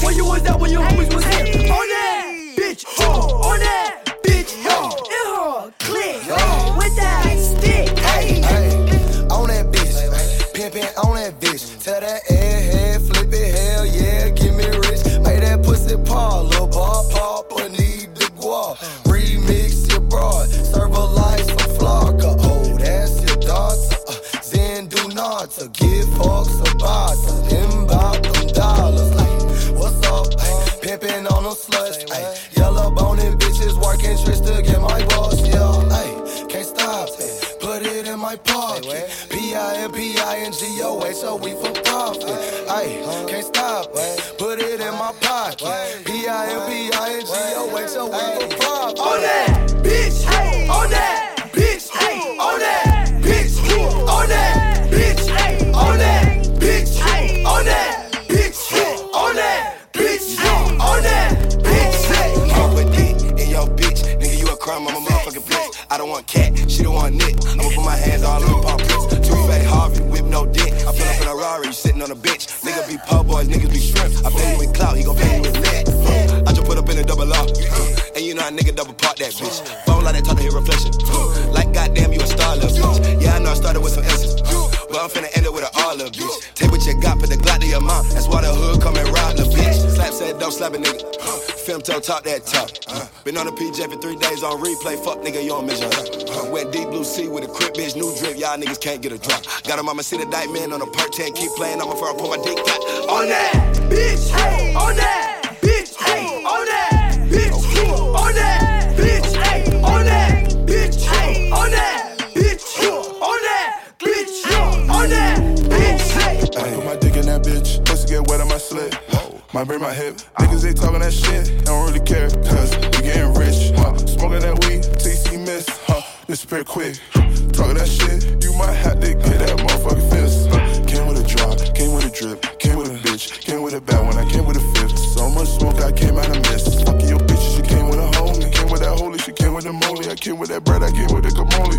Where you was at when your homies was here? On that, bitch, on that, bitch, in her click, with that stick, on that bitch, pimpin' on that bitch. Tell that airhead, flip it, hell yeah, give me rich. Make that pussy paw, lil' paw, but need the guap. Remix your broad, serve a life for Flocka. Oh, that's your daughter, Zen do not to give folks a bottle. Inbound them dollars, what's up, pimpin' on them sluts, yellow boning bitches working tricks to get my boss, yeah, can't stop it, put it in my pocket, P-I-M-P-I-N-G-O-H, so we for profit, can't stop it, put it in my pocket, P-I-M-P-I-N-G-O-H, so we for profit. On that, bitch, on that, bitch, on that, bitch, on that, bitch, on that, bitch, on that, bitch, on that, bitch, on that, bitch. I'ma put dick in your bitch, nigga, you a crime, I'm a motherfucking bitch. I don't want cat, she don't want Nick. I'ma put my hands all over palm prints. Two-Face Harvey, whip no dick. I pull up in a Rari, you sitting on a bench. Nigga be po' boys, niggas be shrimp. I pay you with clout, he gon' pay you with net. I just put up in a double R, and you know a nigga double park that bitch. Phone like that talk to his reflection. Like goddamn, you a star, little bitch. Yeah, I know I started with some S's, but I'm finna end it with an R, little bitch. Take what you got, put the Glock to your mom. That's why the hood come and ride, little bitch. Slap said, don't slap a nigga. Film toe, talk that talk. Been on the PJ for 3 days on replay. Fuck nigga, you don't measure. Went deep blue sea with a crib bitch, new drip. Y'all niggas can't get a drop. Got a mama see the dyke man on a perk 10. Keep playing, I'ma fur, put my dick back. On that, bitch, on that, bitch, on that, bitch, on that, bitch, on that, bitch, on that, bitch, on that, bitch, on that, bitch. I put my dick in that bitch, pussy get wet on my slit. Might break my hip, niggas they talking that shit, don't really care, cause we getting rich, smoking that weed, TC miss, disappear quick, talking that shit, you might have to get that motherfucking fist, came with a drop, came with a drip, came with a bitch, came with a bad one, I came with a fifth, so much smoke I came out of mist, fucking your bitches, she came with a homie, came with that holy, she came with the molly, I came with that bread, I came with the camoli,